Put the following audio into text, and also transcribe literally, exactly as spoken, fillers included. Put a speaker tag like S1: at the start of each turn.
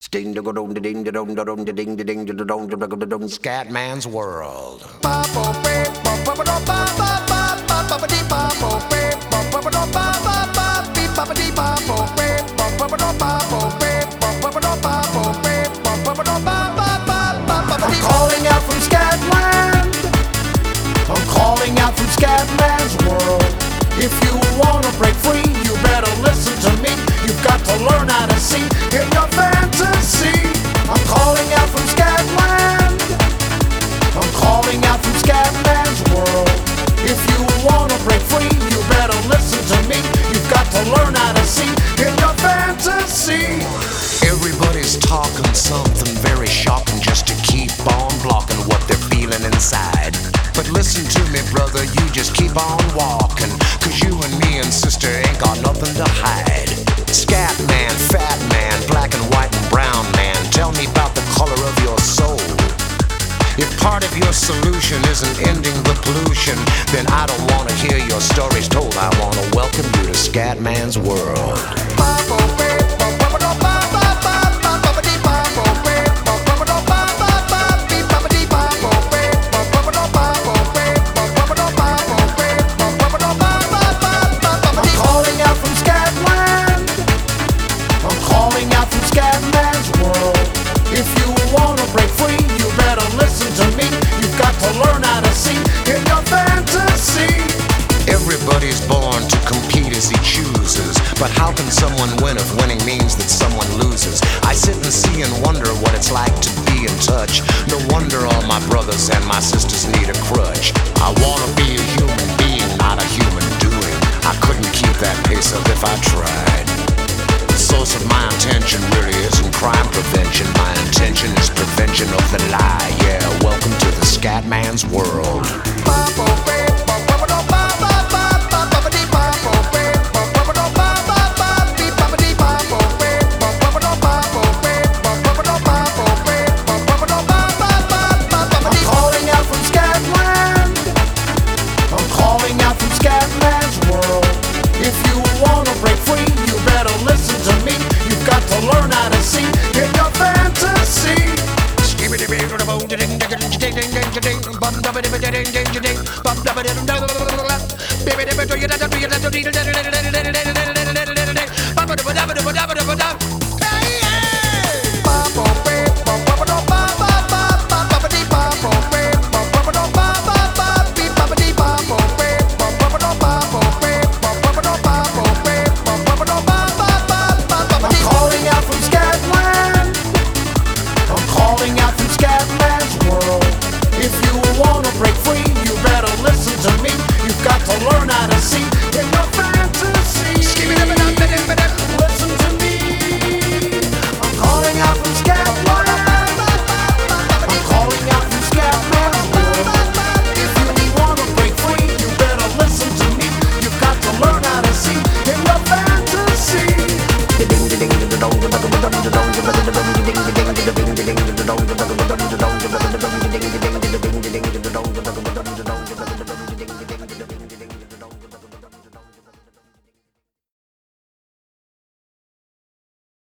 S1: Scatman's World.
S2: I'm calling out from Scatland. I'm calling out from Scatman's World. If you wanna break free, you better listen to me. You've got to learn how to see in your fantasy. I'm calling out from Scatland. I'm calling out from Scatman's World. If you wanna break free, you better listen to me. You've got to learn how to see in your fantasy.
S1: Everybody's talking something very shocking just to keep on blocking what they're feeling inside. But listen to me, brother, you just keep on walking, cause you and me and sister ain't got nothing to hide. Scat man, fat man, black and white and brown man, tell me about the color of your soul. If part of your solution isn't ending the pollution, then I don't wanna hear your stories told. I wanna welcome you to Scatman's World.
S2: Scatman's World. If you wanna break free, you better listen to me. You've got to learn how to see in your fantasy.
S1: Everybody's born to compete as he chooses, but how can someone win if winning means that someone loses? I sit and see and wonder what it's like to be in touch. No wonder all my brothers and my sisters need a crutch. I wanna be a human being, not a human doing. I couldn't keep that pace up if I tried. The source of my intention really isn't crime prevention. My intention is prevention of the lie. Yeah, welcome to the Scatman's World.
S2: I'm calling out from Scatland. I'm calling out from Scatman's World. If you wanna break free, you better listen to me. You've got to learn how to see in your fantasy.
S1: Bum